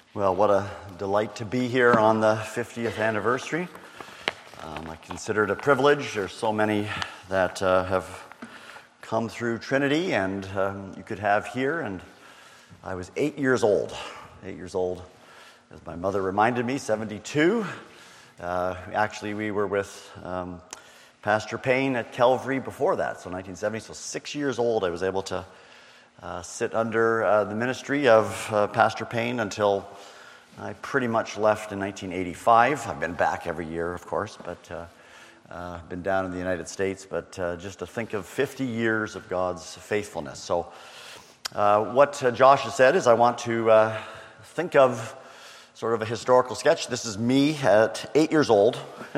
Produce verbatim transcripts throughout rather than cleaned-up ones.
Well, what a delight to be here on the fiftieth anniversary. Um, I consider it a privilege. There's so many that uh, have come through Trinity, and um, you could have here. And I was eight years old. Eight years old, as my mother reminded me, seventy-two. Uh, actually, we were with um, Pastor Payne at Calvary before that, so nineteen seventy. So six years old, I was able to Uh, sit under uh, the ministry of uh, Pastor Payne until I pretty much left in nineteen eighty-five. I've been back every year, of course, but uh, uh, been down in the United States. But uh, just to think of fifty years of God's faithfulness. So uh, what uh, Josh has said is I want to uh, think of sort of a historical sketch. This is me at eight years old,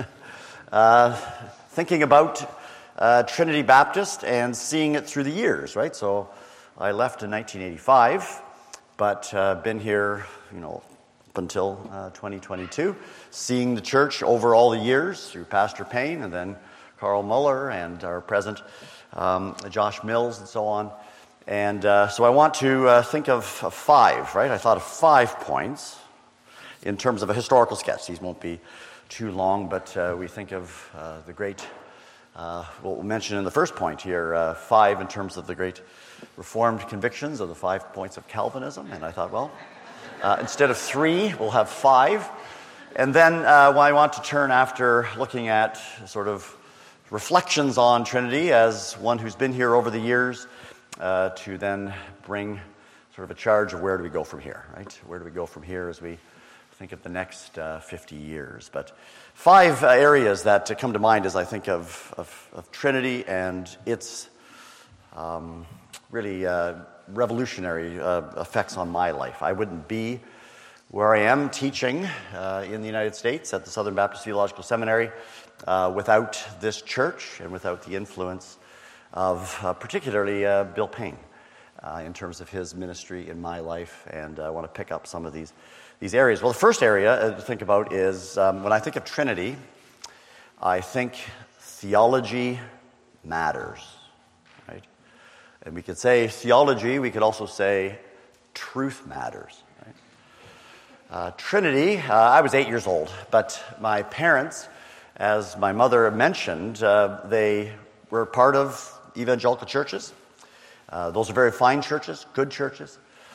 uh, thinking about uh, Trinity Baptist and seeing it through the years, right? So I left in nineteen eighty-five, but uh, been here, you know, up until uh, twenty twenty-two, seeing the church over all the years through Pastor Payne and then Carl Muller and our present um, Josh Mills and so on. And uh, so I want to uh, think of, of five, right? I thought of five points in terms of a historical sketch. These won't be too long, but uh, we think of uh, the great, uh, what we'll mention in the first point here, uh, five in terms of the great Reformed convictions of the five points of Calvinism. And I thought, well, uh, instead of three, we'll have five. And then uh, well, I want to turn, after looking at sort of reflections on Trinity as one who's been here over the years, uh, to then bring sort of a charge of where do we go from here, right? Where do we go from here as we think of the next uh, fifty years? But five uh, areas that uh, come to mind as I think of, of, of Trinity and its um, really uh, revolutionary uh, effects on my life. I wouldn't be where I am teaching uh, in the United States at the Southern Baptist Theological Seminary uh, without this church and without the influence of uh, particularly uh, Bill Payne uh, in terms of his ministry in my life. And uh, I want to pick up some of these, these areas. Well, the first area uh, to think about is um, when I think of Trinity, I think theology matters. And we could say theology, we could also say truth matters. Right? Uh, Trinity, uh, I was eight years old, but my parents, as my mother mentioned, uh, they were part of evangelical churches. Uh, those are very fine churches, good churches.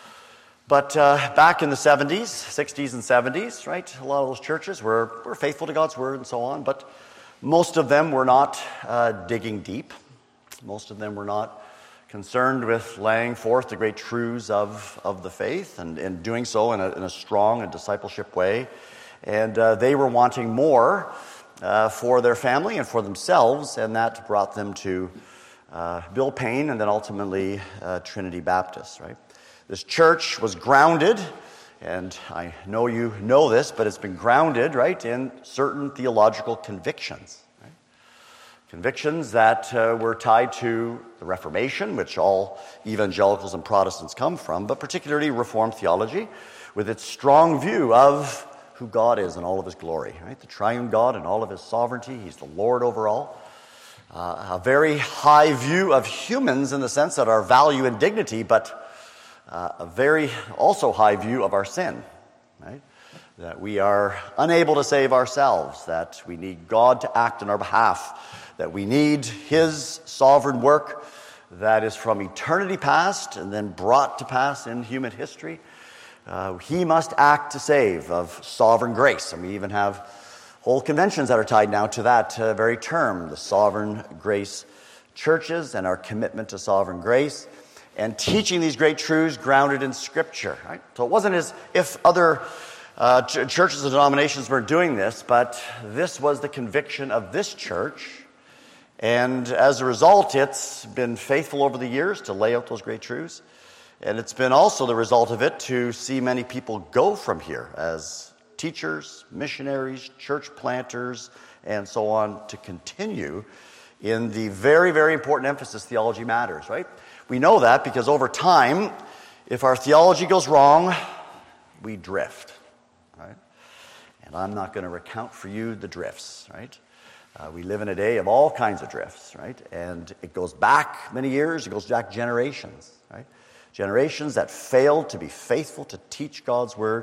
But uh, back in the seventies, sixties and seventies, right, a lot of those churches were, were faithful to God's word and so on, but most of them were not uh, digging deep. Most of them were not concerned with laying forth the great truths of, of the faith and, and doing so in a, in a strong and discipleship way. And uh, they were wanting more uh, for their family and for themselves, and that brought them to uh, Bill Payne and then ultimately uh, Trinity Baptist, right? This church was grounded, and I know you know this, but it's been grounded, right, in certain theological convictions. Convictions that uh, were tied to the Reformation, which all evangelicals and Protestants come from, but particularly Reformed theology, with its strong view of who God is in all of his glory, right? The triune God in all of his sovereignty. He's the Lord over all. Uh, a very high view of humans in the sense that our value and dignity, but uh, a very also high view of our sin, right? That we are unable to save ourselves, that we need God to act on our behalf, that we need his sovereign work that is from eternity past and then brought to pass in human history. Uh, he must act to save, of sovereign grace. And we even have whole conventions that are tied now to that uh, very term, the sovereign grace churches and our commitment to sovereign grace and teaching these great truths grounded in Scripture. Right? So it wasn't as if other uh, ch- churches and denominations were doing this, but this was the conviction of this church. And as a result, it's been faithful over the years to lay out those great truths. And it's been also the result of it to see many people go from here as teachers, missionaries, church planters, and so on, to continue in the very, very important emphasis theology matters, right? We know that because over time, if our theology goes wrong, we drift, right? And I'm not going to recount for you the drifts, right? Uh, we live in a day of all kinds of drifts, right? And it goes back many years, it goes back generations, right? Generations that failed to be faithful to teach God's word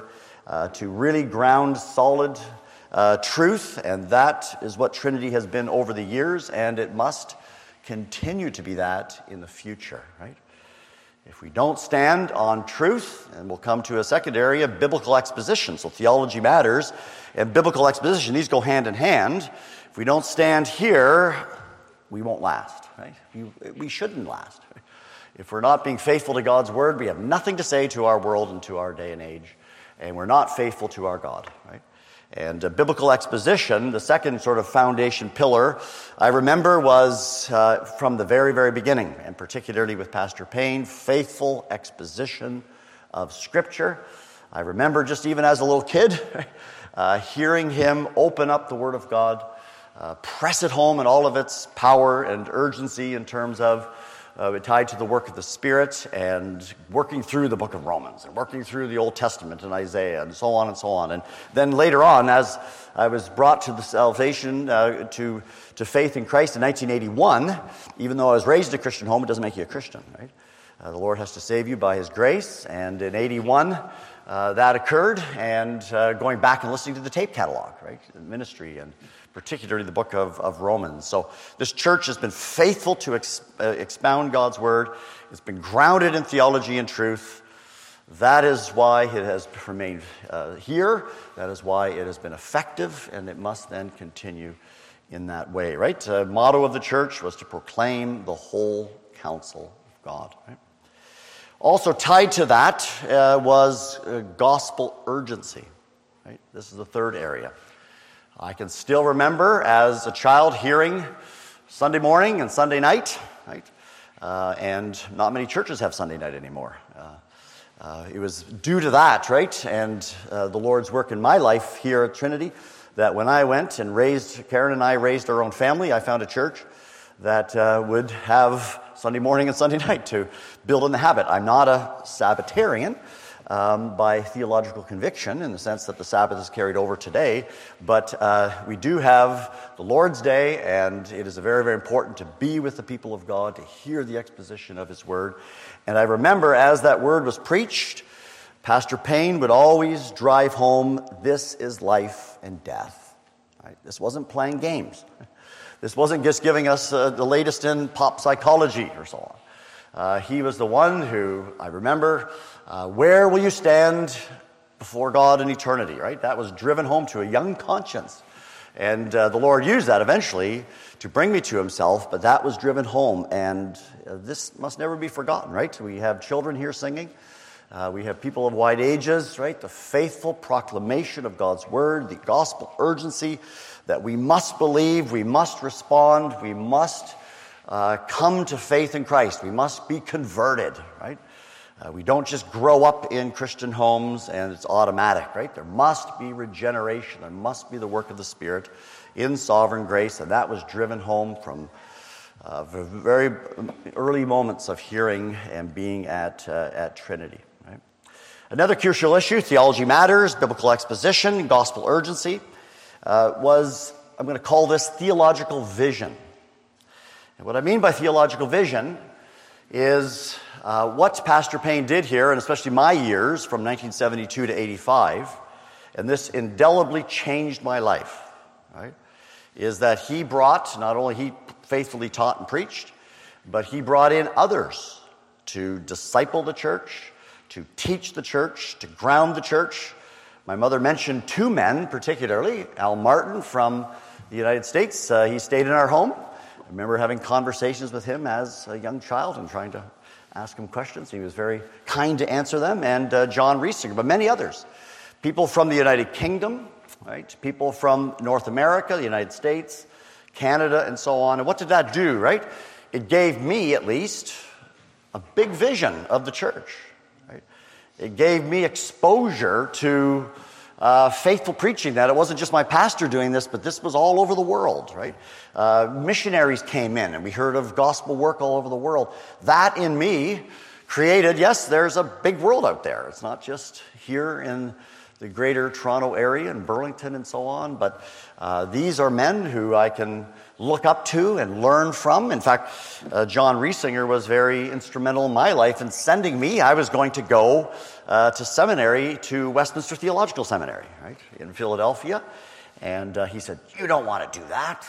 uh, to really ground solid uh, truth, and that is what Trinity has been over the years, and it must continue to be that in the future, right? If we don't stand on truth, and we'll come to a second area, biblical exposition. So theology matters, and biblical exposition, these go hand in hand. If we don't stand here, we won't last, right? We, we shouldn't last. If we're not being faithful to God's word, we have nothing to say to our world and to our day and age, and we're not faithful to our God, right? And uh, biblical exposition, the second sort of foundation pillar, I remember was uh, from the very, very beginning, and particularly with Pastor Payne, faithful exposition of Scripture. I remember just even as a little kid, uh, hearing him open up the Word of God, uh, press it home in all of its power and urgency in terms of Uh, tied to the work of the Spirit, and working through the book of Romans and working through the Old Testament and Isaiah and so on and so on. And then later on, as I was brought to the salvation, uh, to, to faith in Christ in nineteen eighty-one, even though I was raised in a Christian home, it doesn't make you a Christian, right? Uh, the Lord has to save you by His grace, and in eighty-one, uh, that occurred, and uh, going back and listening to the tape catalog, right? Ministry, and particularly the book of, of Romans. So this church has been faithful to ex, uh, expound God's word. It's been grounded in theology and truth. That is why it has remained uh, here. That is why it has been effective, and it must then continue in that way, right? The motto of the church was to proclaim the whole counsel of God, right? Also tied to that uh, was uh, gospel urgency, right? This is the third area. I can still remember as a child hearing Sunday morning and Sunday night, right? Uh, and not many churches have Sunday night anymore. Uh, uh, it was due to that, right? And uh, the Lord's work in my life here at Trinity, that when I went and raised, Karen and I raised our own family, I found a church that uh, would have Sunday morning and Sunday night to build in the habit. I'm not a Sabbatarian, Um, by theological conviction, in the sense that the Sabbath is carried over today, but uh, we do have the Lord's Day, and it is very, very important to be with the people of God, to hear the exposition of His Word. And I remember as that Word was preached, Pastor Payne would always drive home, this is life and death. Right? This wasn't playing games. This wasn't just giving us uh, the latest in pop psychology or so on. Uh, he was the one who, I remember, uh, where will you stand before God in eternity, right? That was driven home to a young conscience. And uh, the Lord used that eventually to bring me to Himself, but that was driven home. And uh, this must never be forgotten, right? We have children here singing. Uh, we have people of wide ages, right? The faithful proclamation of God's Word, the gospel urgency that we must believe, we must respond, we must Uh, come to faith in Christ. We must be converted, right? Uh, we don't just grow up in Christian homes and it's automatic, right? There must be regeneration. There must be the work of the Spirit in sovereign grace, and that was driven home from uh, very early moments of hearing and being at uh, at Trinity, right? Another crucial issue, theology matters, biblical exposition, gospel urgency, uh, was, I'm going to call this theological vision. And what I mean by theological vision is uh, what Pastor Payne did here, and especially my years from nineteen seventy-two to eighty-five, and this indelibly changed my life, right, is that he brought, not only he faithfully taught and preached, but he brought in others to disciple the church, to teach the church, to ground the church. My mother mentioned two men particularly, Al Martin from the United States. Uh, he stayed in our home. I remember having conversations with him as a young child and trying to ask him questions. He was very kind to answer them. And uh, John Riesinger, but many others. People from the United Kingdom, right? People from North America, the United States, Canada, and so on. And what did that do, right? It gave me, at least, a big vision of the church, right? It gave me exposure to Uh, faithful preaching, that it wasn't just my pastor doing this, but this was all over the world, right? Uh, missionaries came in, and we heard of gospel work all over the world. That in me created, yes, there's a big world out there. It's not just here in the greater Toronto area and Burlington and so on, but uh, these are men who I can look up to and learn from. In fact, uh, John Riesinger was very instrumental in my life in sending me. I was going to go uh, to seminary, to Westminster Theological Seminary, right, in Philadelphia. And uh, he said, "You don't want to do that.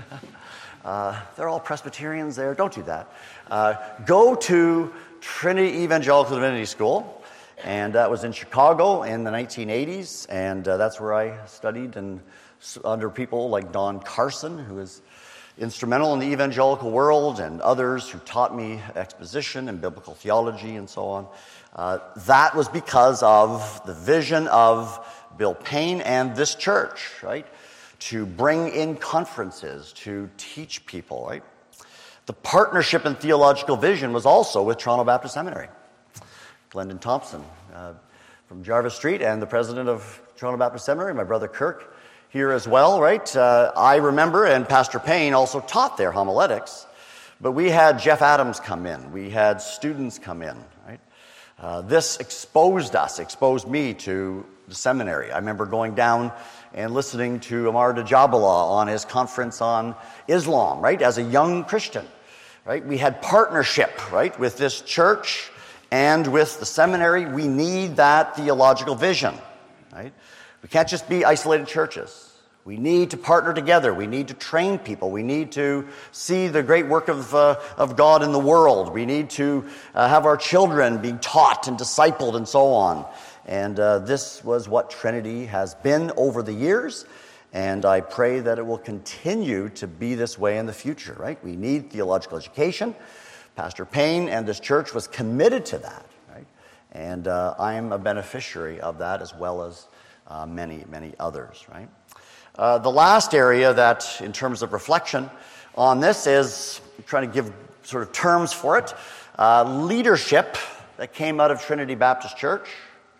uh, they're all Presbyterians there. Don't do that. Uh, go to Trinity Evangelical Divinity School." And that was in Chicago in the nineteen eighties, and uh, that's where I studied and under people like Don Carson, who was instrumental in the evangelical world, and others who taught me exposition and biblical theology and so on. Uh, that was because of the vision of Bill Payne and this church, right? To bring in conferences, to teach people, right? The partnership in theological vision was also with Toronto Baptist Seminary. Glendon Thompson uh, from Jarvis Street and the president of Toronto Baptist Seminary, my brother Kirk, here as well, right? Uh, I remember, and Pastor Payne also taught there homiletics, but we had Jeff Adams come in. We had students come in, right? Uh, this exposed us, exposed me to the seminary. I remember going down and listening to Amar Djabala on his conference on Islam, right, as a young Christian, right? We had partnership, right, with this church and with the seminary. We need that theological vision, right? We can't just be isolated churches. We need to partner together. We need to train people. We need to see the great work of, uh, of God in the world. We need to uh, have our children being taught and discipled and so on. And uh, this was what Trinity has been over the years, and I pray that it will continue to be this way in the future, right? We need theological education. Pastor Payne and this church was committed to that, right? And uh, I am a beneficiary of that, as well as uh, many, many others, right? Uh, the last area that, in terms of reflection on this, is trying to give sort of terms for it. Uh, leadership that came out of Trinity Baptist Church,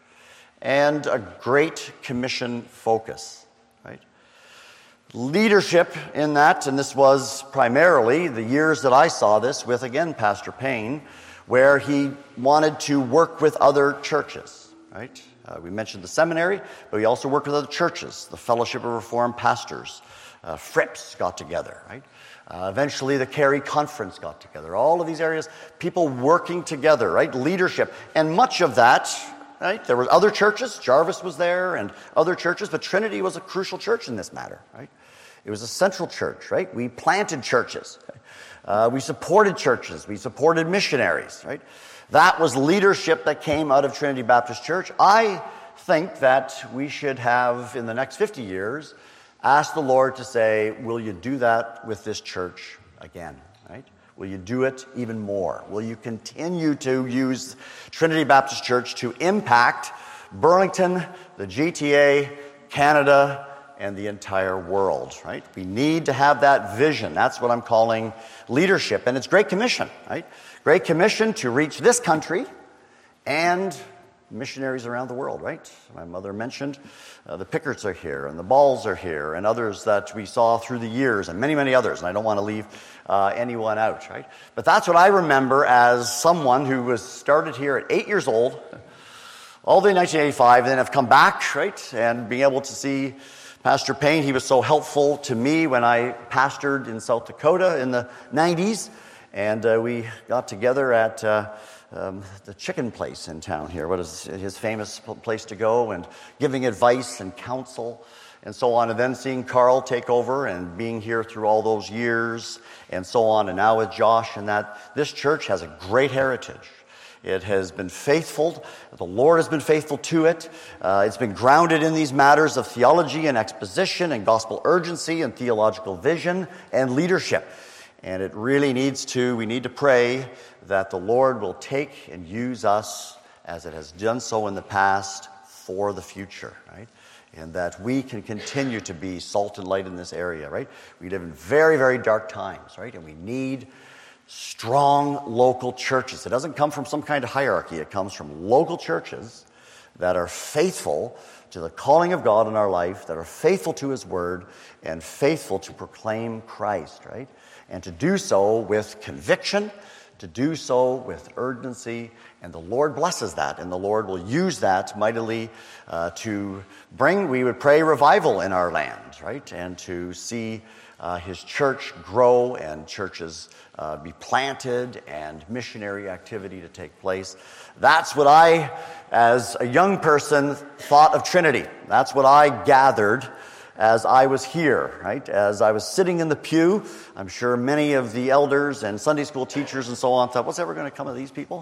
and a Great Commission focus, right? Leadership in that, and this was primarily the years that I saw this with, again, Pastor Payne, where he wanted to work with other churches, right? Uh, we mentioned the seminary, but we also worked with other churches. The Fellowship of Reformed Pastors, uh, Frips got together, right? Uh, eventually the Carey Conference got together. All of these areas, people working together, right? Leadership. And much of that, right? There were other churches. Jarvis was there and other churches, but Trinity was a crucial church in this matter, right? It was a central church, right? We planted churches. Uh, we supported churches. We supported missionaries, right? That was leadership that came out of Trinity Baptist Church. I think that we should have, in the next fifty years, ask the Lord to say, will you do that with this church again, right? Will you do it even more? Will you continue to use Trinity Baptist Church to impact Burlington, the G T A, Canada, and the entire world, right? We need to have that vision. That's what I'm calling leadership. And it's Great Commission, right? Great Commission to reach this country and missionaries around the world, right? My mother mentioned uh, the Pickards are here, and the Balls are here, and others that we saw through the years, and many, many others, and I don't want to leave uh, anyone out, right? But that's what I remember as someone who was started here at eight years old, all the way in nineteen eighty-five, and then have come back, right? And being able to see Pastor Payne, he was so helpful to me when I pastored in South Dakota in the nineties, and uh, we got together at uh, um, the chicken place in town here, what is his famous place to go, and giving advice and counsel and so on, and then seeing Carl take over and being here through all those years and so on, and now with Josh, and that this church has a great heritage. It has been faithful. The Lord has been faithful to it. Uh, it's been grounded in these matters of theology and exposition and gospel urgency and theological vision and leadership. And it really needs to, we need to pray that the Lord will take and use us as it has done so in the past for the future, right? And that we can continue to be salt and light in this area, right? We live in very, very dark times, right? And we need strong local churches. It doesn't come from some kind of hierarchy. It comes from local churches that are faithful to the calling of God in our life, that are faithful to His Word, and faithful to proclaim Christ, right? And to do so with conviction, to do so with urgency, and the Lord blesses that, and the Lord will use that mightily uh, to bring, we would pray, revival in our land, right? And to see uh, his church grow and churches uh, be planted and missionary activity to take place. That's what I, as a young person, thought of Trinity. That's what I gathered as I was here, right? As I was sitting in the pew, I'm sure many of the elders and Sunday school teachers and so on thought, what's ever going to come of these people?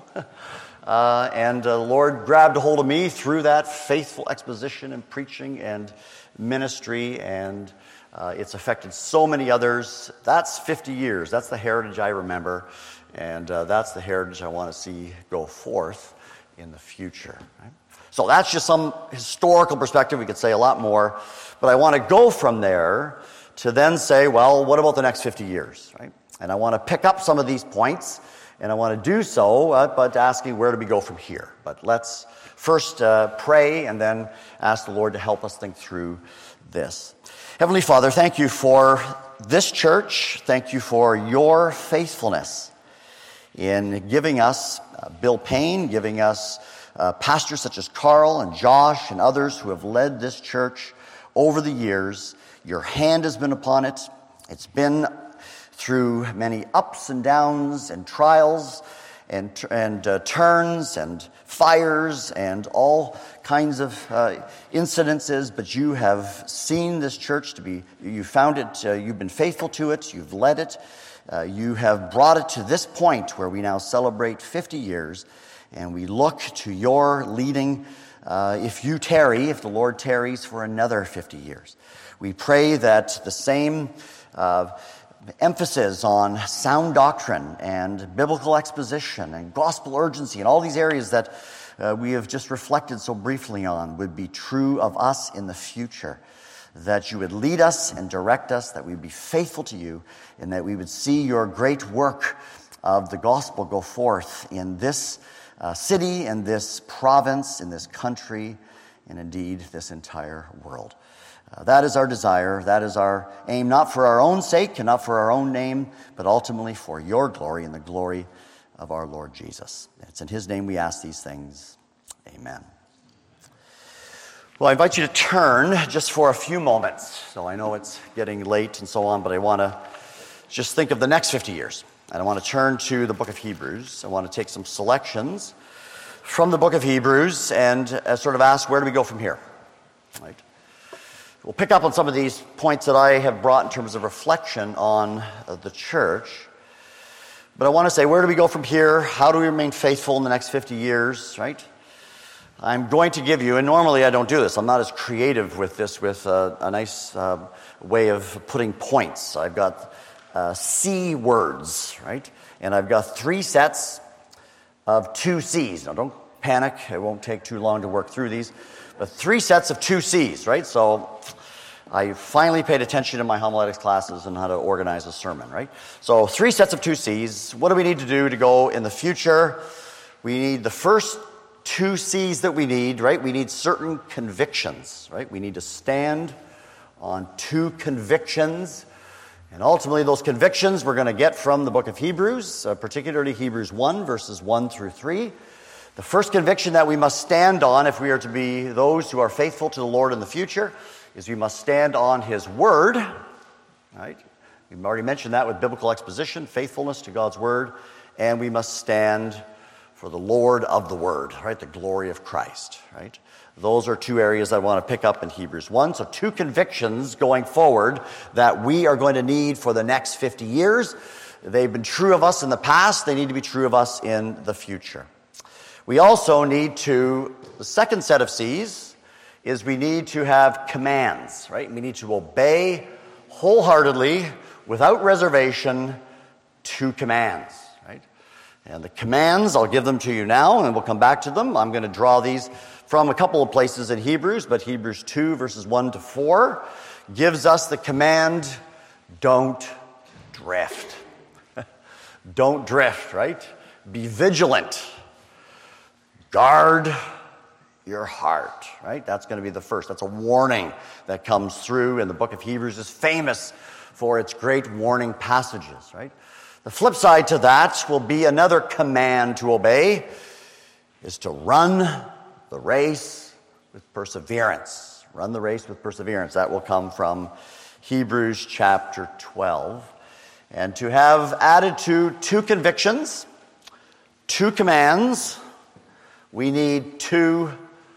uh, and uh, the Lord grabbed a hold of me through that faithful exposition and preaching and ministry, and uh, it's affected so many others. That's fifty years. That's the heritage I remember, and uh, that's the heritage I want to see go forth in the future. Right? So that's just some historical perspective. We could say a lot more, but I want to go from there to then say, well, what about the next fifty years, right? And I want to pick up some of these points, and I want to do so, uh, but asking where do we go from here? But let's first uh, pray and then ask the Lord to help us think through this. Heavenly Father, thank you for this church. Thank you for your faithfulness in giving us uh, Bill Payne, giving us Uh, pastors such as Carl and Josh and others who have led this church over the years. Your hand has been upon it. It's been through many ups and downs and trials and, and uh, turns and fires and all kinds of uh, incidences, but you have seen this church to be, you found it, uh, you've been faithful to it, you've led it, uh, you have brought it to this point where we now celebrate fifty years. And we look to your leading, uh, if you tarry, if the Lord tarries for another fifty years. We pray that the same uh, emphasis on sound doctrine and biblical exposition and gospel urgency and all these areas that uh, we have just reflected so briefly on would be true of us in the future. That you would lead us and direct us, that we would be faithful to you, and that we would see your great work of the gospel go forth in this Uh, city, in this province, in this country, and indeed this entire world. Uh, that is our desire. That is our aim, not for our own sake and not for our own name, but ultimately for your glory and the glory of our Lord Jesus. It's in his name we ask these things. Amen. Well, I invite you to turn just for a few moments. So I know it's getting late and so on, but I want to just think of the next fifty years. And I want to turn to the book of Hebrews. I want to take some selections from the book of Hebrews and uh, sort of ask, where do we go from here? Right? We'll pick up on some of these points that I have brought in terms of reflection on uh, the church. But I want to say, where do we go from here? How do we remain faithful in the next fifty years? Right? I'm going to give you, and normally I don't do this. I'm not as creative with this, with uh, a nice uh, way of putting points. I've got Uh, C words, right? And I've got three sets of two C's. Now, don't panic. It won't take too long to work through these. But three sets of two C's, right? So I finally paid attention in my homiletics classes and how to organize a sermon, right? So three sets of two C's. What do we need to do to go in the future? We need the first two C's that we need, right? We need certain convictions, right? We need to stand on two convictions. And ultimately, those convictions we're going to get from the book of Hebrews, uh, particularly Hebrews one, verses one through three. The first conviction that we must stand on if we are to be those who are faithful to the Lord in the future is we must stand on his word. Right? We've already mentioned that with biblical exposition, faithfulness to God's word. And we must stand for the Lord of the word, right? The glory of Christ, right? Those are two areas I want to pick up in Hebrews one. So two convictions going forward that we are going to need for the next fifty years. They've been true of us in the past. They need to be true of us in the future. We also need to, the second set of C's is we need to have commands, right? We need to obey wholeheartedly, without reservation, two commands, right? And the commands, I'll give them to you now, and we'll come back to them. I'm going to draw these from a couple of places in Hebrews, but Hebrews two, verses one to four, gives us the command, don't drift. Don't drift, right? Be vigilant. Guard your heart, right? That's going to be the first. That's a warning that comes through in the book of Hebrews. Is famous for its great warning passages, right? The flip side to that will be another command to obey, is to run the race with perseverance. Run the race with perseverance. That will come from Hebrews chapter twelve. And to have added to two convictions, two commands, we need two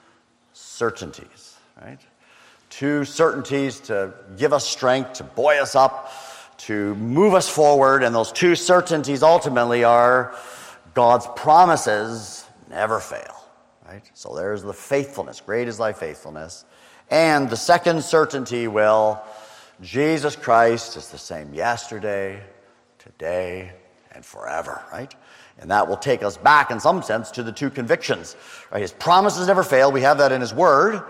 certainties, right? Two certainties to give us strength, to buoy us up, to move us forward. And those two certainties ultimately are God's promises never fail, right? So there's the faithfulness. Great is thy faithfulness. And the second certainty, well, Jesus Christ is the same yesterday, today, and forever, right? And that will take us back, in some sense, to the two convictions, right? His promises never fail. We have that in his word.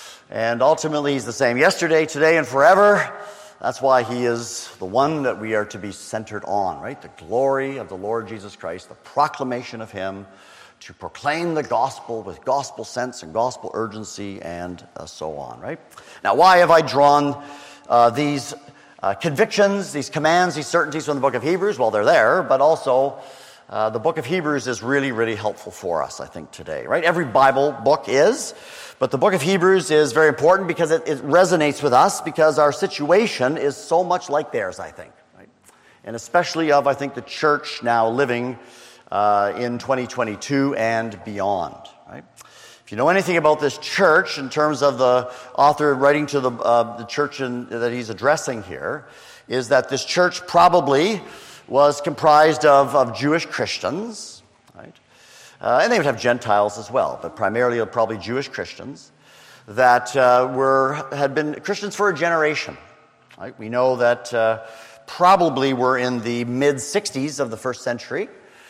And ultimately, he's the same yesterday, today, and forever. That's why he is the one that we are to be centered on, right? The glory of the Lord Jesus Christ, the proclamation of him, to proclaim the gospel with gospel sense and gospel urgency, and uh, so on, right? Now, why have I drawn uh, these uh, convictions, these commands, these certainties from the book of Hebrews? Well, they're there, but also uh, the book of Hebrews is really, really helpful for us, I think, today, right? Every Bible book is, but the book of Hebrews is very important because it, it resonates with us, because our situation is so much like theirs, I think, right? And especially of, I think, the church now living uh, in twenty twenty-two and beyond, right? If you know anything about this church in terms of the author writing to the, uh, the church in, that he's addressing here, is that this church probably was comprised of, of Jewish Christians, right? Uh, and they would have Gentiles as well, but primarily probably Jewish Christians that uh, were had been Christians for a generation. Right? We know that uh, probably were in the mid-sixties of the first century.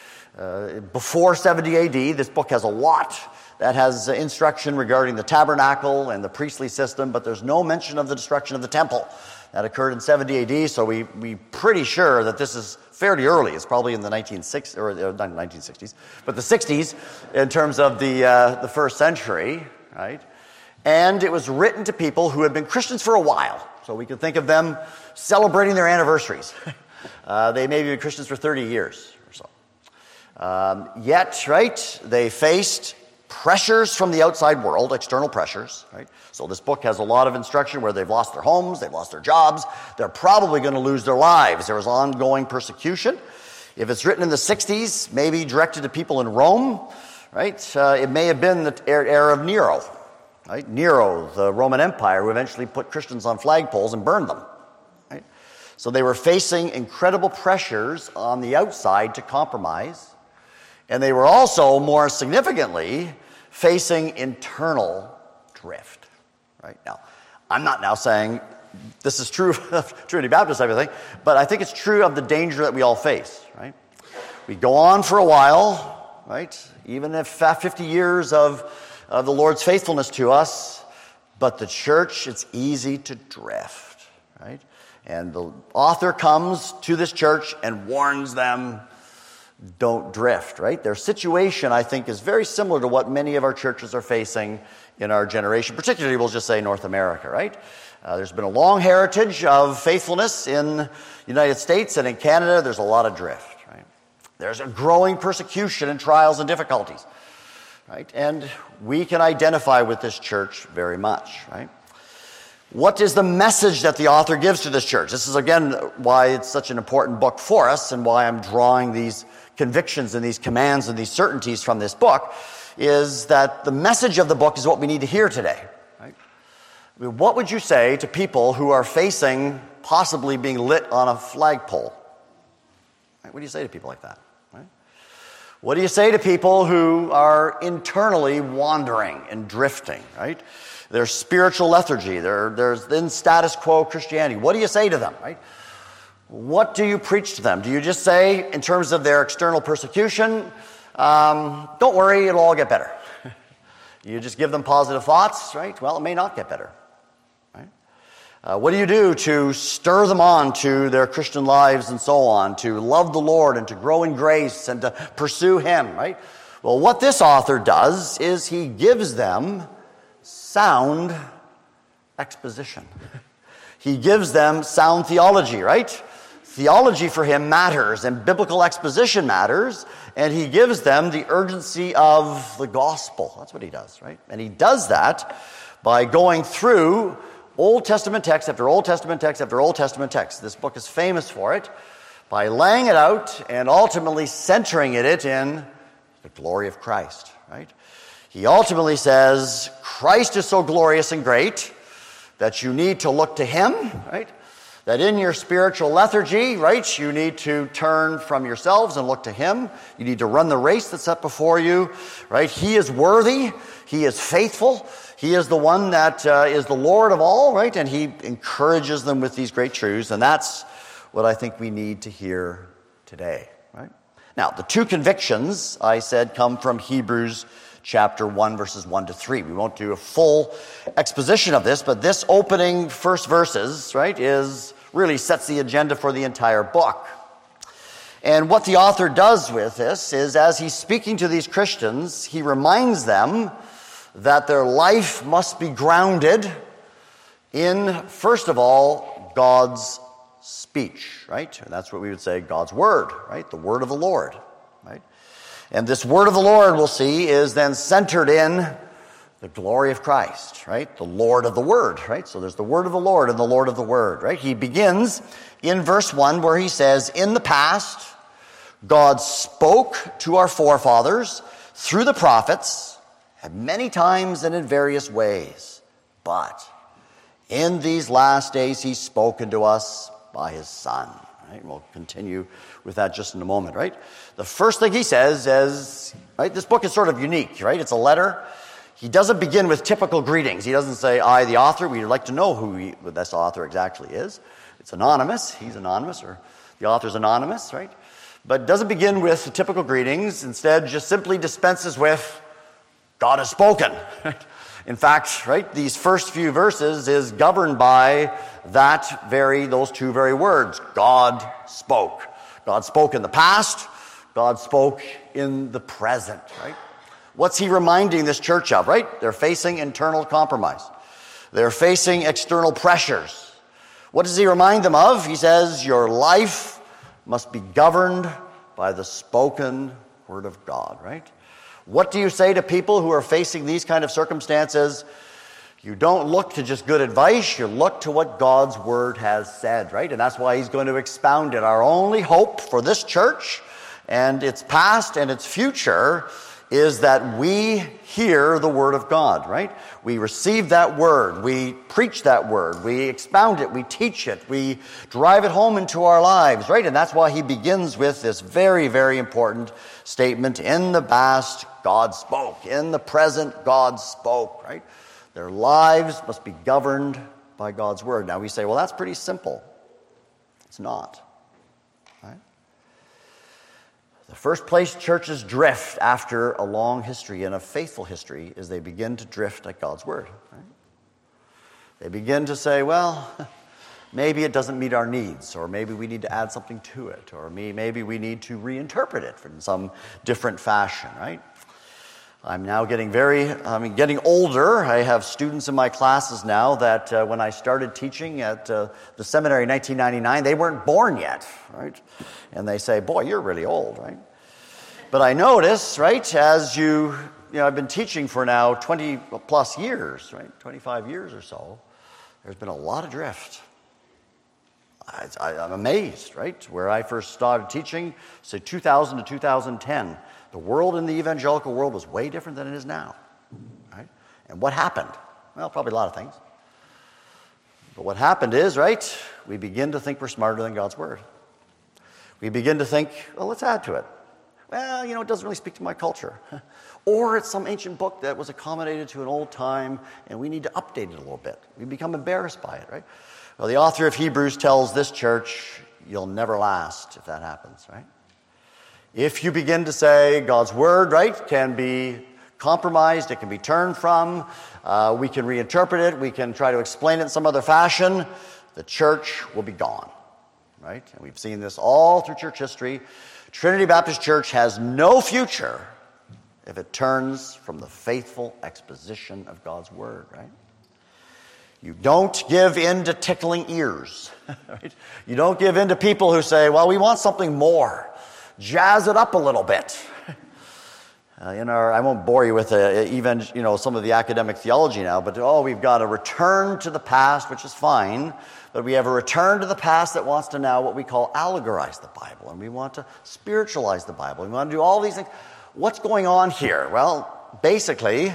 Uh, before seventy A D, this book has a lot that has uh, instruction regarding the tabernacle and the priestly system, but there's no mention of the destruction of the temple. That occurred in seventy A D, so we, we're pretty sure that this is fairly early. It's probably in the nineteen sixties, or uh, not nineteen sixties, but the sixties in terms of the uh, the first century, right? And it was written to people who had been Christians for a while, so we could think of them celebrating their anniversaries. uh, they may have been Christians for thirty years or so. Um, yet, right, they faced pressures from the outside world, external pressures, right? So this book has a lot of instruction where they've lost their homes, they've lost their jobs, they're probably going to lose their lives. There was ongoing persecution. If it's written in the sixties, maybe directed to people in Rome, right? Uh, it may have been the era of Nero, right? Nero, the Roman Empire, who eventually put Christians on flagpoles and burned them, right? So they were facing incredible pressures on the outside to compromise. And they were also, more significantly, facing internal drift. Right now, I'm not now saying this is true of Trinity Baptist type of thing, but I think it's true of the danger that we all face. Right? We go on for a while, right? Even if fifty years of, of the Lord's faithfulness to us, but the church, it's easy to drift. Right? And the author comes to this church and warns them, don't drift, right? Their situation, I think, is very similar to what many of our churches are facing in our generation, particularly, we'll just say, North America, right? Uh, there's been a long heritage of faithfulness in the United States, and in Canada, there's a lot of drift, right? There's a growing persecution and trials and difficulties, right? And we can identify with this church very much, right? What is the message that the author gives to this church? This is, again, why it's such an important book for us, and why I'm drawing these convictions and these commands and these certainties from this book, is that the message of the book is what we need to hear today. Right? I mean, what would you say to people who are facing possibly being lit on a flagpole? Right? What do you say to people like that? Right? What do you say to people who are internally wandering and drifting? Right? There's spiritual lethargy. There, there's then status quo Christianity. What do you say to them? Right? What do you preach to them? Do you just say, in terms of their external persecution, um, don't worry, it'll all get better? You just give them positive thoughts, right? Well, it may not get better, right? Uh, what do you do to stir them on to their Christian lives and so on, to love the Lord and to grow in grace and to pursue Him, right? Well, what this author does is he gives them sound exposition. He gives them sound theology, right? Theology for him matters, and biblical exposition matters, and he gives them the urgency of the gospel. That's what he does, right? And he does that by going through Old Testament text after Old Testament text after Old Testament text. This book is famous for it, by laying it out and ultimately centering it in the glory of Christ, right? He ultimately says, Christ is so glorious and great that you need to look to him, right? That in your spiritual lethargy, right, you need to turn from yourselves and look to him. You need to run the race that's set before you, right? He is worthy. He is faithful. He is the one that uh, is the Lord of all, right? And he encourages them with these great truths. And that's what I think we need to hear today, right? Now, the two convictions, I said, come from Hebrews chapter one, verses one to three. We won't do a full exposition of this, but this opening first verses, right, is really sets the agenda for the entire book. And what the author does with this is, as he's speaking to these Christians, he reminds them that their life must be grounded in, first of all, God's speech, right? And that's what we would say, God's word, right? The word of the Lord, right? And this word of the Lord, we'll see, is then centered in the glory of Christ, right? The Lord of the word, right? So there's the word of the Lord and the Lord of the word, right? He begins in verse one where he says, in the past, God spoke to our forefathers through the prophets at many times and in various ways. But in these last days, he's spoken to us by his Son. Right? We'll continue with that just in a moment, right? The first thing he says is, right, this book is sort of unique, right? It's a letter. He doesn't begin with typical greetings. He doesn't say, I, the author. We'd like to know who he, this author exactly is. It's anonymous. He's anonymous, or the author's anonymous, right? But it doesn't begin with the typical greetings. Instead, just simply dispenses with, God has spoken. In fact, right, these first few verses is governed by that very, those two very words. God spoke. God spoke in the past. God spoke in the present, right? What's he reminding this church of, right? They're facing internal compromise. They're facing external pressures. What does he remind them of? He says, your life must be governed by the spoken word of God, right? What do you say to people who are facing these kind of circumstances? You don't look to just good advice, you look to what God's word has said, right? And that's why he's going to expound it. Our only hope for this church and its past and its future is that we hear the word of God, right? We receive that word, we preach that word, we expound it, we teach it, we drive it home into our lives, right? And that's why he begins with this very, very important statement. In the past, God spoke. In the present, God spoke, right? Their lives must be governed by God's word. Now we say, well, that's pretty simple. It's not, right? The first place churches drift after a long history and a faithful history is they begin to drift at God's word, right? They begin to say, well, maybe it doesn't meet our needs, or maybe we need to add something to it, or maybe we need to reinterpret it in some different fashion, right? I'm now getting very, I mean, getting older. I have students in my classes now that uh, when I started teaching at uh, the seminary in nineteen ninety-nine, they weren't born yet, right? And they say, boy, you're really old, right? But I notice, right, as you, you know, I've been teaching for now twenty plus years, right? twenty-five years or so. There's been a lot of drift. I, I, I'm amazed, right? Where I first started teaching, say two thousand to two thousand ten, the world in the evangelical world was way different than it is now, right? And what happened? Well, probably a lot of things. But what happened is, right, we begin to think we're smarter than God's word. We begin to think, well, let's add to it. Well, you know, it doesn't really speak to my culture. Or it's some ancient book that was accommodated to an old time, and we need to update it a little bit. We become embarrassed by it, right? Well, the author of Hebrews tells this church, you'll never last if that happens, right? If you begin to say God's word, right, can be compromised, it can be turned from, uh, we can reinterpret it, we can try to explain it in some other fashion, the church will be gone, right? And we've seen this all through church history. Trinity Baptist Church has no future if it turns from the faithful exposition of God's word, right? You don't give in to tickling ears, right? You don't give in to people who say, well, we want something more. Jazz it up a little bit. Uh, in our, I won't bore you with uh, even you know some of the academic theology now, but oh, we've got a return to the past, which is fine, but we have a return to the past that wants to now what we call allegorize the Bible, and we want to spiritualize the Bible. We want to do all these things. What's going on here? Well, basically,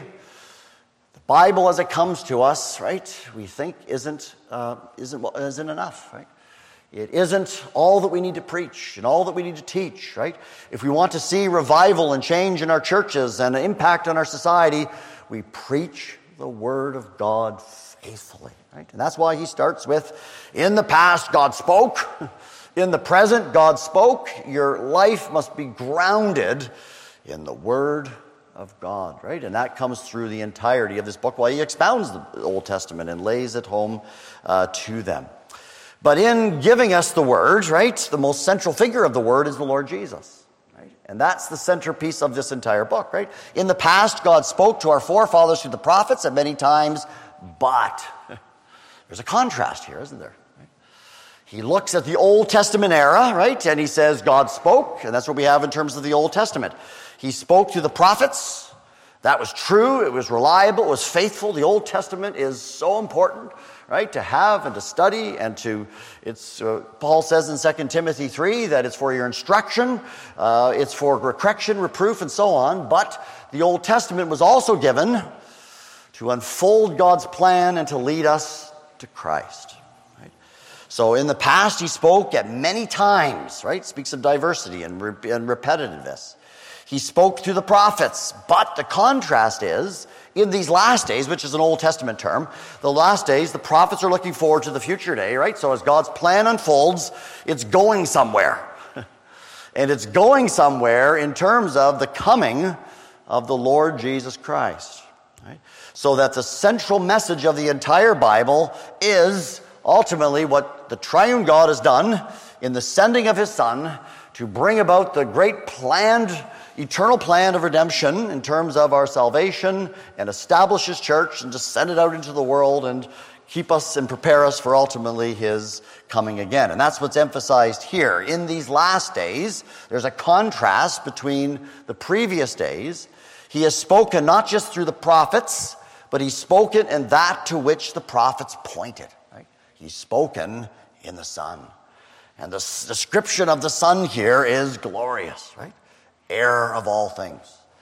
the Bible as it comes to us, right, we think isn't uh, isn't isn't enough, right? It isn't all that we need to preach and all that we need to teach, right? If we want to see revival and change in our churches and an impact on our society, we preach the Word of God faithfully, right? And that's why he starts with, in the past, God spoke. In the present, God spoke. Your life must be grounded in the Word of God, right? And that comes through the entirety of this book while he expounds the Old Testament and lays it home uh, to them. But in giving us the Word, right, the most central figure of the Word is the Lord Jesus, right? And that's the centerpiece of this entire book, right? In the past, God spoke to our forefathers through the prophets at many times, but there's a contrast here, isn't there? Right? He looks at the Old Testament era, right, and he says God spoke, and that's what we have in terms of the Old Testament. He spoke to the prophets. That was true. It was reliable. It was faithful. The Old Testament is so important, right, to have and to study and to, it's, uh, Paul says in Second Timothy three that it's for your instruction, uh, it's for correction, reproof, and so on. But the Old Testament was also given to unfold God's plan and to lead us to Christ. Right? So in the past, he spoke at many times, right? Speaks of diversity and, re- and repetitiveness. He spoke through the prophets, but the contrast is, in these last days, which is an Old Testament term, the last days, the prophets are looking forward to the future day, right? So as God's plan unfolds, it's going somewhere. And it's going somewhere in terms of the coming of the Lord Jesus Christ. Right? So that the central message of the entire Bible is ultimately what the triune God has done in the sending of his Son to bring about the great planned eternal plan of redemption in terms of our salvation and establish his church and just send it out into the world and keep us and prepare us for ultimately his coming again. And that's what's emphasized here. In these last days, there's a contrast between the previous days. He has spoken not just through the prophets, but he's spoken in that to which the prophets pointed. Right? He's spoken in the Son. And the description of the Son here is glorious, right? Heir of all things.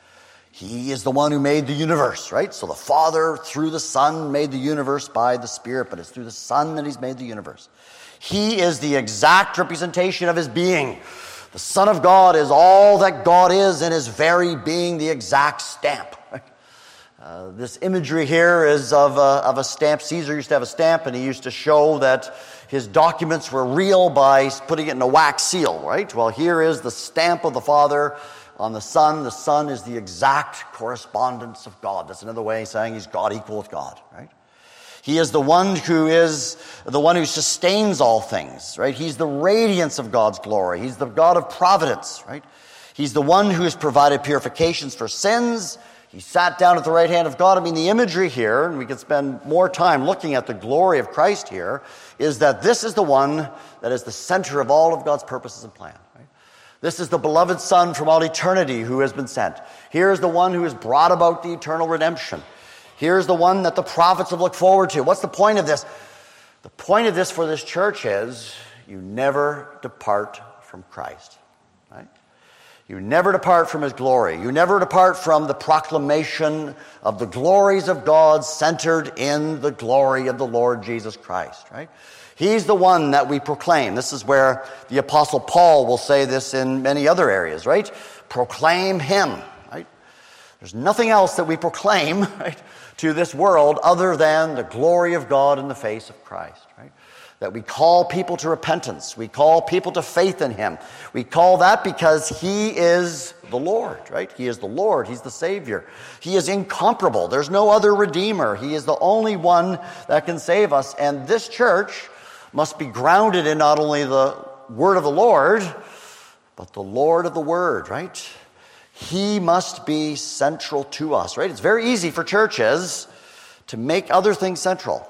He is the one who made the universe, right? So the Father, through the Son, made the universe by the Spirit, but it's through the Son that he's made the universe. He is the exact representation of his being. The Son of God is all that God is in his very being, the exact stamp. Right? Uh, this imagery here is of a, of a stamp. Caesar used to have a stamp, and he used to show that his documents were real by putting it in a wax seal, right? Well, here is the stamp of the Father on the Son. The Son is the exact correspondence of God. That's another way of saying he's God equal with God, right? He is the one who is the one who sustains all things, right? He's the radiance of God's glory. He's the God of providence, right? He's the one who has provided purifications for sins. He sat down at the right hand of God. I mean, the imagery here, and we could spend more time looking at the glory of Christ here, is that this is the one that is the center of all of God's purposes and plan. Right? This is the beloved Son from all eternity who has been sent. Here is the one who has brought about the eternal redemption. Here's the one that the prophets have looked forward to. What's the point of this? The point of this for this church is you never depart from Christ. Right? You never depart from his glory. You never depart from the proclamation of the glories of God centered in the glory of the Lord Jesus Christ, right? He's the one that we proclaim. This is where the Apostle Paul will say this in many other areas, right? Proclaim him, right? There's nothing else that we proclaim, right, to this world other than the glory of God in the face of Christ, right? That we call people to repentance. We call people to faith in him. We call that because he is the Lord, right? He is the Lord. He's the Savior. He is incomparable. There's no other Redeemer. He is the only one that can save us. And this church must be grounded in not only the word of the Lord, but the Lord of the Word, right? He must be central to us, right? It's very easy for churches to make other things central.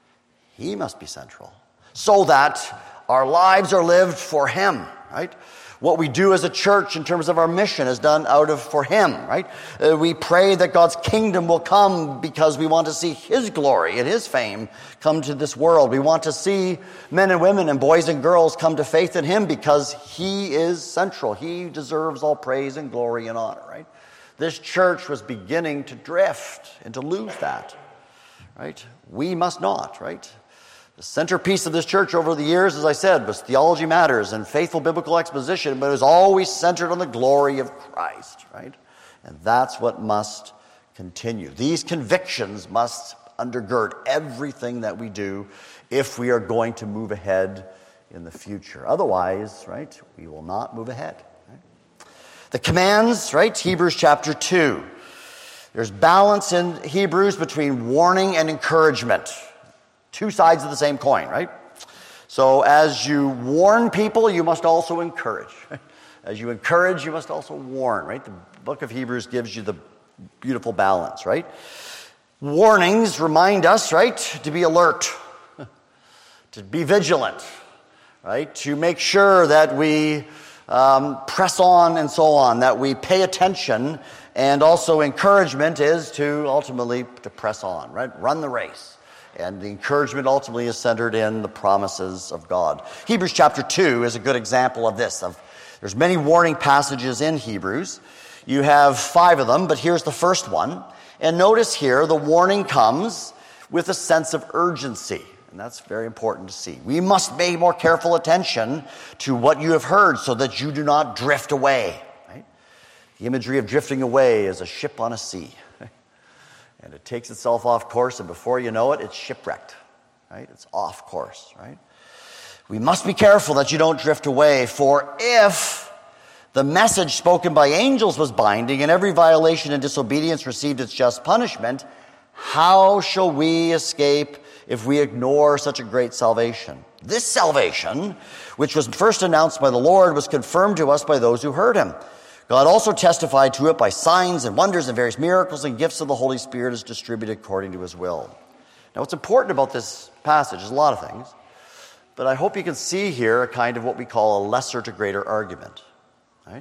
He must be central so that our lives are lived for him, right? What we do as a church in terms of our mission is done out of for him, right? Uh, we pray that God's kingdom will come because we want to see his glory and his fame come to this world. We want to see men and women and boys and girls come to faith in him because he is central. He deserves all praise and glory and honor, right? This church was beginning to drift and to lose that, right? We must not, right? The centerpiece of this church over the years, as I said, was theology matters and faithful biblical exposition, but it was always centered on the glory of Christ, right? And that's what must continue. These convictions must undergird everything that we do if we are going to move ahead in the future. Otherwise, right, we will not move ahead. Right? The commands, right, Hebrews chapter two. There's balance in Hebrews between warning and encouragement. Two sides of the same coin, right? So as you warn people, you must also encourage. As you encourage, you must also warn, right? The book of Hebrews gives you the beautiful balance, right? Warnings remind us, right, to be alert, to be vigilant, right? To make sure that we um, press on and so on, that we pay attention, and also encouragement is to ultimately to press on, right? Run the race. And the encouragement ultimately is centered in the promises of God. Hebrews chapter two is a good example of this. Of, there's many warning passages in Hebrews. You have five of them, but here's the first one. And notice here, the warning comes with a sense of urgency. And that's very important to see. We must pay more careful attention to what you have heard so that you do not drift away. Right? The imagery of drifting away is a ship on a sea. And it takes itself off course, and before you know it, it's shipwrecked, right? It's off course, right? We must be careful that you don't drift away, for if the message spoken by angels was binding, and every violation and disobedience received its just punishment, how shall we escape if we ignore such a great salvation? This salvation, which was first announced by the Lord, was confirmed to us by those who heard him. God also testified to it by signs and wonders and various miracles and gifts of the Holy Spirit as distributed according to his will. Now, what's important about this passage is a lot of things, but I hope you can see here a kind of what we call a lesser to greater argument. Right?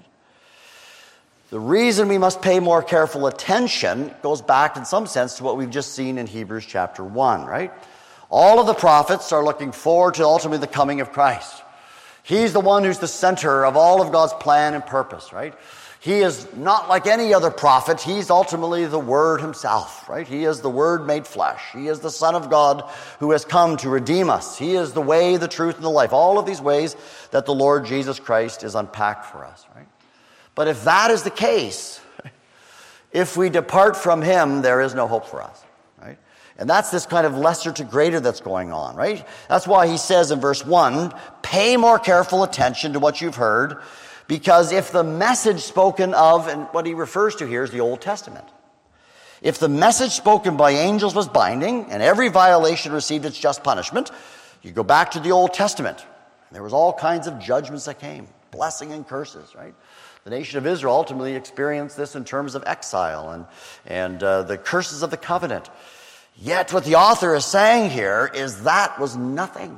The reason we must pay more careful attention goes back in some sense to what we've just seen in Hebrews chapter one, right? All of the prophets are looking forward to ultimately the coming of Christ. He's the one who's the center of all of God's plan and purpose, right? He is not like any other prophet. He's ultimately the Word himself, right? He is the Word made flesh. He is the Son of God who has come to redeem us. He is the way, the truth, and the life. All of these ways that the Lord Jesus Christ is unpacked for us, right? But if that is the case, if we depart from him, there is no hope for us. And that's this kind of lesser to greater that's going on, right? That's why he says in verse one, pay more careful attention to what you've heard, because if the message spoken of, and what he refers to here is the Old Testament. If the message spoken by angels was binding, and every violation received its just punishment, you go back to the Old Testament. And there was all kinds of judgments that came, blessing and curses, right? The nation of Israel ultimately experienced this in terms of exile and, and uh, the curses of the covenant. Yet what the author is saying here is that was nothing.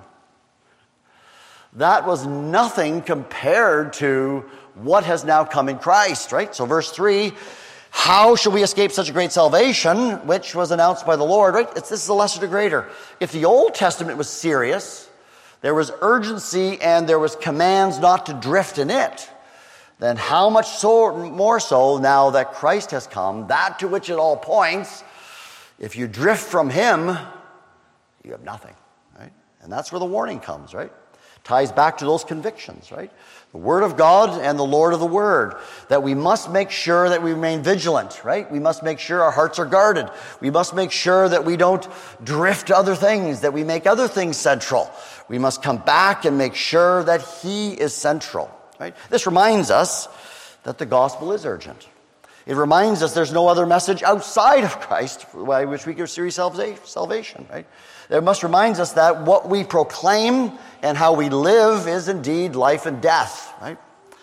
That was nothing compared to what has now come in Christ, right? So verse three, how shall we escape such a great salvation, which was announced by the Lord, right? It's, this is a lesser to greater. If the Old Testament was serious, there was urgency and there was commands not to drift in it, then how much so, more so now that Christ has come, that to which it all points, if you drift from him, you have nothing, right? And that's where the warning comes, right? Ties back to those convictions, right? The Word of God and the Lord of the Word. That we must make sure that we remain vigilant, right? We must make sure our hearts are guarded. We must make sure that we don't drift to other things, that we make other things central. We must come back and make sure that he is central, right? This reminds us that the gospel is urgent. It reminds us there's no other message outside of Christ by which we can receive salvation, right? It must remind us that what we proclaim and how we live is indeed life and death, right?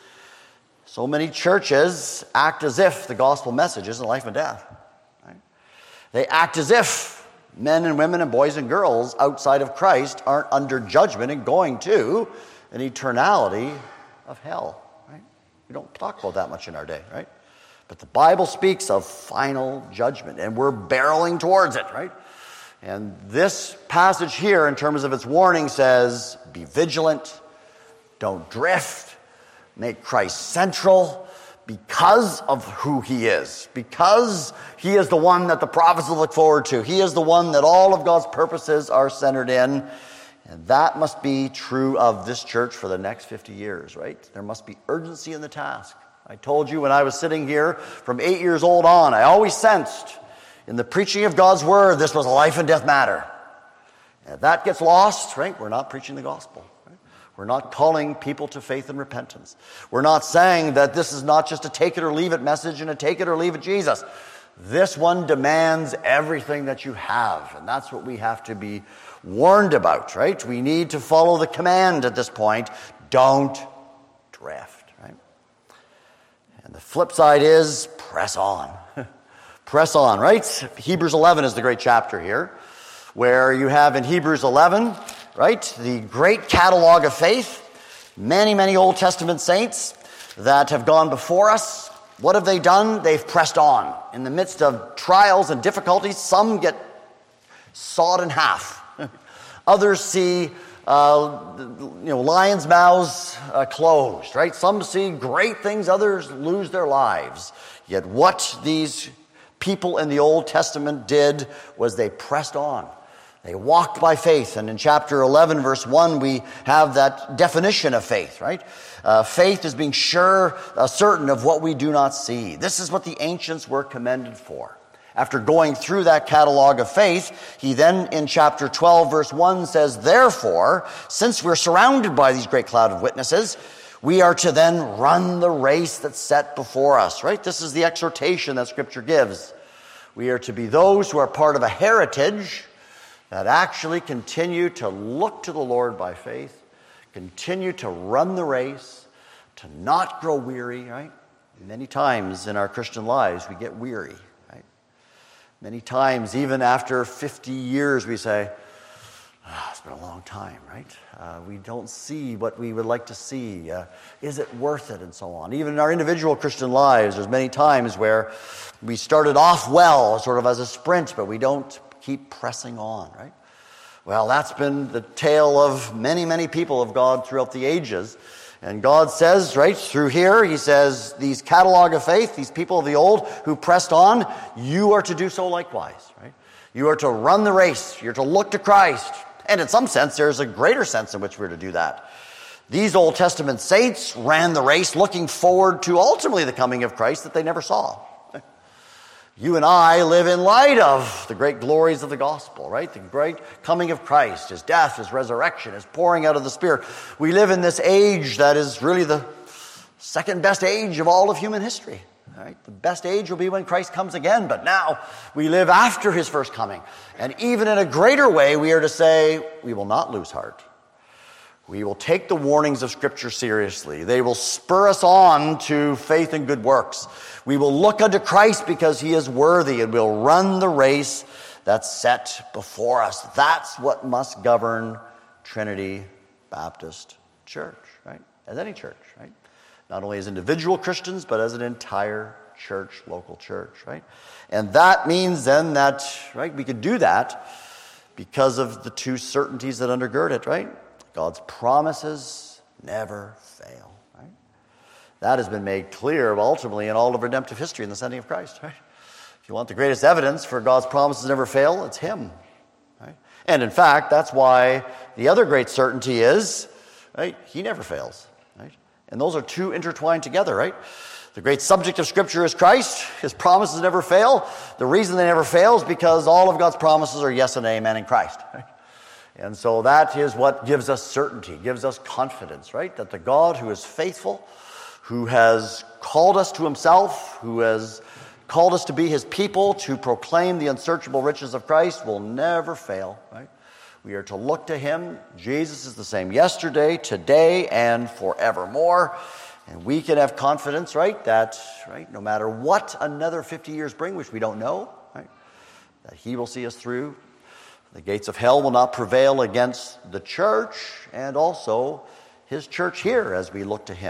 So many churches act as if the gospel message isn't life and death, right? They act as if men and women and boys and girls outside of Christ aren't under judgment and going to an eternality of hell. We don't talk about that much in our day, right? But the Bible speaks of final judgment, and we're barreling towards it, right? And this passage here, in terms of its warning, says, be vigilant, don't drift, make Christ central because of who he is, because he is the one that the prophets will look forward to. He is the one that all of God's purposes are centered in. And that must be true of this church for the next fifty years, right? There must be urgency in the task. I told you when I was sitting here from eight years old on, I always sensed in the preaching of God's word, this was a life and death matter. And if that gets lost, right, we're not preaching the gospel. Right? We're not calling people to faith and repentance. We're not saying that this is not just a take it or leave it message and a take it or leave it Jesus. This one demands everything that you have. And that's what we have to be warned about, right? We need to follow the command at this point. Don't drift, right? And the flip side is press on. Press on, right? Hebrews eleven is the great chapter here, where you have in Hebrews eleven, right, the great catalog of faith. Many, many Old Testament saints that have gone before us. What have they done? They've pressed on. In the midst of trials and difficulties, some get sawed in half. Others see uh, you know, lions' mouths uh, closed, right? Some see great things, others lose their lives. Yet what these people in the Old Testament did was they pressed on. They walked by faith. And in chapter eleven, verse one, we have that definition of faith, right? Uh, faith is being sure, uh, certain of what we do not see. This is what the ancients were commended for. After going through that catalog of faith, he then in chapter twelve, verse one says, therefore, since we're surrounded by these great cloud of witnesses, we are to then run the race that's set before us, right? This is the exhortation that Scripture gives. We are to be those who are part of a heritage that actually continue to look to the Lord by faith, continue to run the race, to not grow weary, right? Many times in our Christian lives, we get weary, right? Many times, even after fifty years, we say, oh, it's been a long time, right? Uh, we don't see what we would like to see. Uh, is it worth it? And so on. Even in our individual Christian lives, there's many times where we started off well, sort of as a sprint, but we don't keep pressing on, right? Well, that's been the tale of many, many people of God throughout the ages. And God says, right, through here, he says, these catalog of faith, these people of the old who pressed on, you are to do so likewise, right? You are to run the race. You're to look to Christ. And in some sense, there's a greater sense in which we're to do that. These Old Testament saints ran the race looking forward to ultimately the coming of Christ that they never saw. You and I live in light of the great glories of the gospel, right? The great coming of Christ, his death, his resurrection, his pouring out of the Spirit. We live in this age that is really the second best age of all of human history. Right? The best age will be when Christ comes again, but now we live after his first coming. And even in a greater way, we are to say, we will not lose heart. We will take the warnings of Scripture seriously. They will spur us on to faith and good works. We will look unto Christ because he is worthy, and we'll run the race that's set before us. That's what must govern Trinity Baptist Church, right? As any church, right? Not only as individual Christians, but as an entire church, local church, right? And that means then that, right, we could do that because of the two certainties that undergird it, right? God's promises never fail, right? That has been made clear ultimately in all of redemptive history in the sending of Christ, right? If you want the greatest evidence for God's promises never fail, it's him, right? And in fact, that's why the other great certainty is, right, he never fails. And those are two intertwined together, right? The great subject of Scripture is Christ. His promises never fail. The reason they never fail is because all of God's promises are yes and amen in Christ. Right? And so that is what gives us certainty, gives us confidence, right? That the God who is faithful, who has called us to himself, who has called us to be his people, to proclaim the unsearchable riches of Christ, will never fail, right? We are to look to him. Jesus is the same yesterday, today, and forevermore. And we can have confidence, right, that, right, no matter what another fifty years bring, which we don't know, right, that he will see us through. The gates of hell will not prevail against the church, and also his church here as we look to him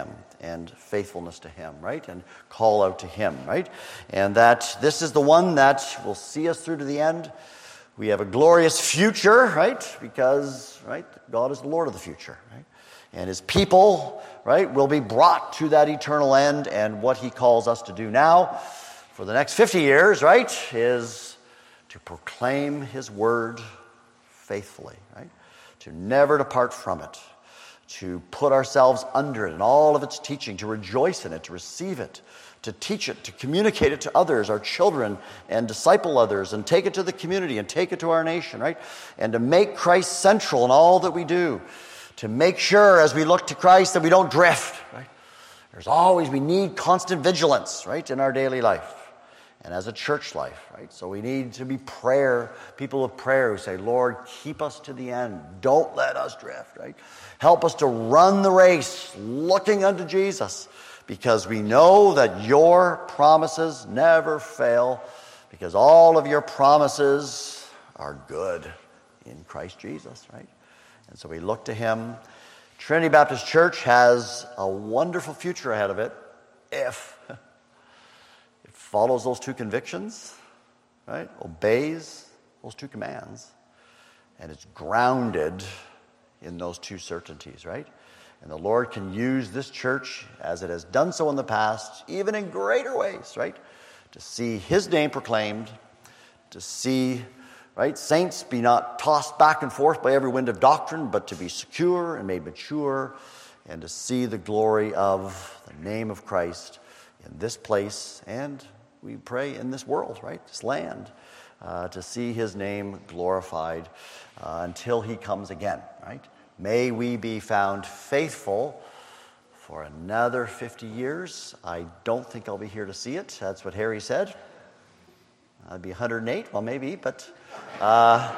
and faithfulness to him, right? And call out to him, right? And that this is the one that will see us through to the end. We have a glorious future, right? Because, right, God is the Lord of the future, right? And his people, right, will be brought to that eternal end. And what he calls us to do now for the next fifty years, right, is to proclaim his word faithfully, right? To never depart from it, to put ourselves under it and all of its teaching, to rejoice in it, to receive it, to teach it, to communicate it to others, our children, and disciple others, and take it to the community, and take it to our nation, right? And to make Christ central in all that we do, to make sure as we look to Christ that we don't drift, right? There's always, we need constant vigilance, right, in our daily life. And as a church life, right? So we need to be prayer, people of prayer who say, Lord, keep us to the end. Don't let us drift, right? Help us to run the race looking unto Jesus, because we know that your promises never fail, because all of your promises are good in Christ Jesus, right? And so we look to him. Trinity Baptist Church has a wonderful future ahead of it if follows those two convictions, right? Obeys those two commands, and it's grounded in those two certainties, right? And the Lord can use this church, as it has done so in the past, even in greater ways, right? To see his name proclaimed, to see, right, saints be not tossed back and forth by every wind of doctrine, but to be secure and made mature, and to see the glory of the name of Christ in this place, and we pray in this world, right, this land, uh, to see his name glorified uh, until he comes again, right? May we be found faithful for another fifty years. I don't think I'll be here to see it. That's what Harry said. I'd be one hundred eight, well, maybe, but uh,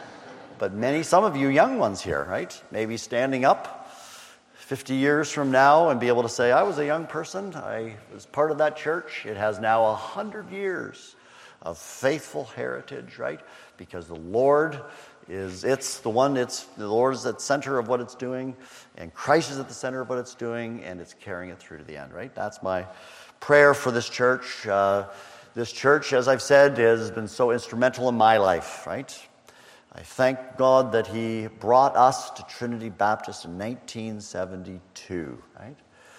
but many, some of you young ones here, right, maybe standing up fifty years from now and be able to say, I was a young person, I was part of that church. It has now one hundred years of faithful heritage, right? Because the Lord is, it's the one, it's, the Lord is at the center of what it's doing, and Christ is at the center of what it's doing, and it's carrying it through to the end, right? That's my prayer for this church. Uh, this church, as I've said, has been so instrumental in my life, right? I thank God that he brought us to Trinity Baptist in nineteen seventy-two, right?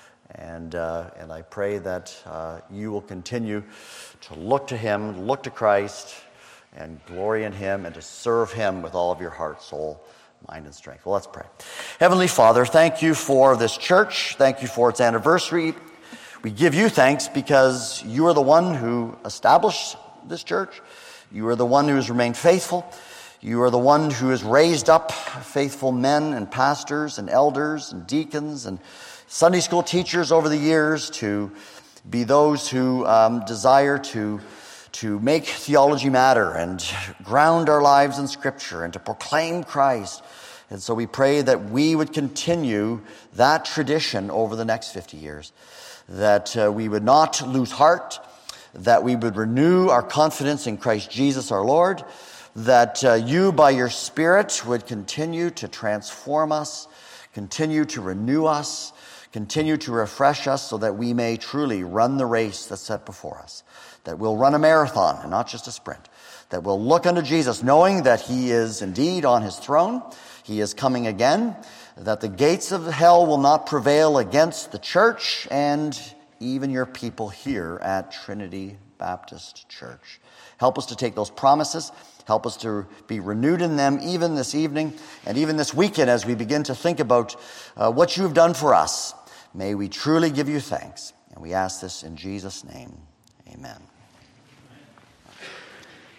And uh, and I pray that uh, you will continue to look to him, look to Christ, and glory in him, and to serve him with all of your heart, soul, mind, and strength. Well, let's pray. Heavenly Father, thank you for this church. Thank you for its anniversary. We give you thanks because you are the one who established this church. You are the one who has remained faithful. You are the one who has raised up faithful men and pastors and elders and deacons and Sunday school teachers over the years to be those who um, desire to, to make theology matter and ground our lives in Scripture and to proclaim Christ. And so we pray that we would continue that tradition over the next fifty years, that uh, we would not lose heart, that we would renew our confidence in Christ Jesus our Lord, that uh, you, by your Spirit, would continue to transform us, continue to renew us, continue to refresh us so that we may truly run the race that's set before us, that we'll run a marathon and not just a sprint, that we'll look unto Jesus knowing that he is indeed on his throne, he is coming again, that the gates of hell will not prevail against the church and even your people here at Trinity Baptist Church. Help us to take those promises. Help us to be renewed in them even this evening and even this weekend as we begin to think about uh, what you have done for us. May we truly give you thanks. And we ask this in Jesus' name. Amen.